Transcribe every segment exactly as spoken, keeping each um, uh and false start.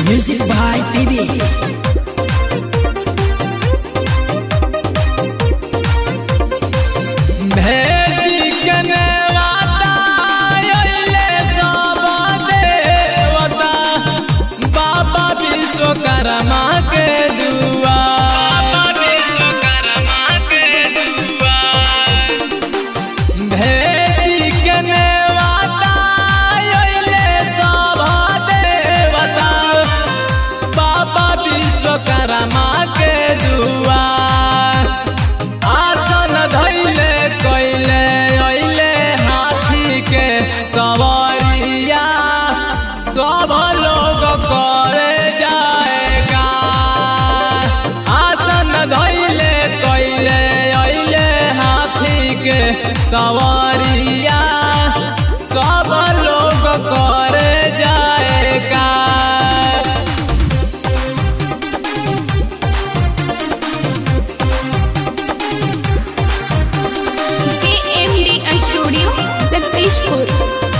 Music by TV. Vishwakarma के दुआ भेजी के नेवाता अइले सब देवता बाबा विश्वकर्मा के दुआ आसन धैले कैले अइले हाथी के सवारिया सब लोग करे सवारिया सब लोग करे जाएगा। K M D studio Jagdishpur.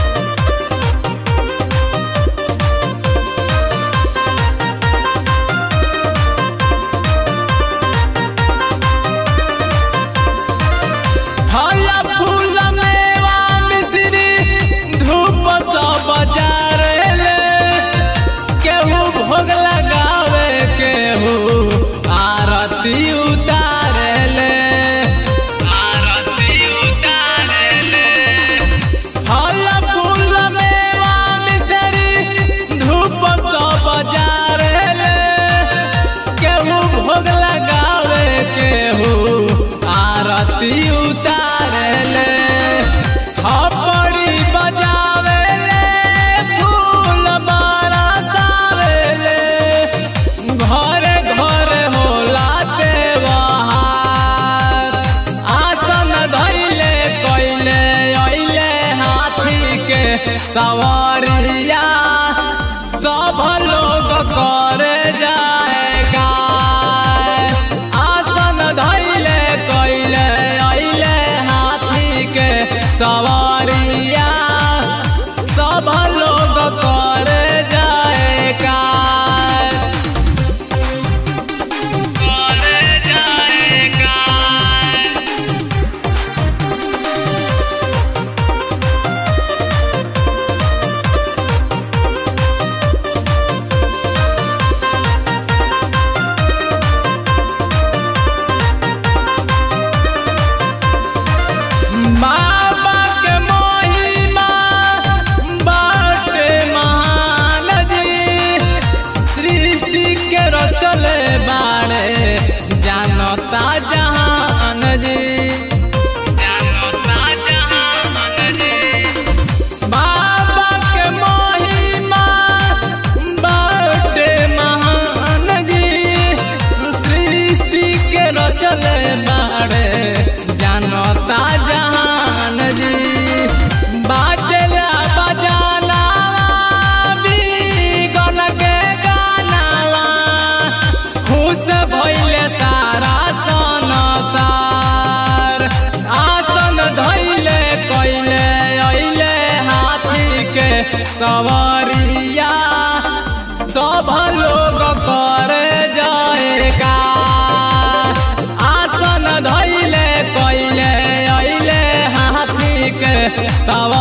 आरती उतारले आरती उतारले फल फूल मेवा मिसरी धूप सब बजारले केहू भोग लगावे केहू आरती उतारले थपड़ी बजावेले फूल बरसावेले घरे घरे होला त्योहार आसन धैले कैले अइले हाथी के सवारिया सब लोग करे जाएगा। आसन धैले कैले अइले हाथी के सवारिया सब लोग करे जाएगा। बाबा के महिमा बाटे महान जी सृष्टि के रचले बाड़े जानता जहान जी जानता जहान जी बाबा के महिमा बाटे महान जी सृष्टि के रचले बाड़े जानता जहान जी बाजला बजाना गन के गाना खुश भइले सारा संसार आसन धैले कैले अइले हाथी के सवारिया सब लोग करे जाएगा। आसन धैले कैले अइले हाथी के तवा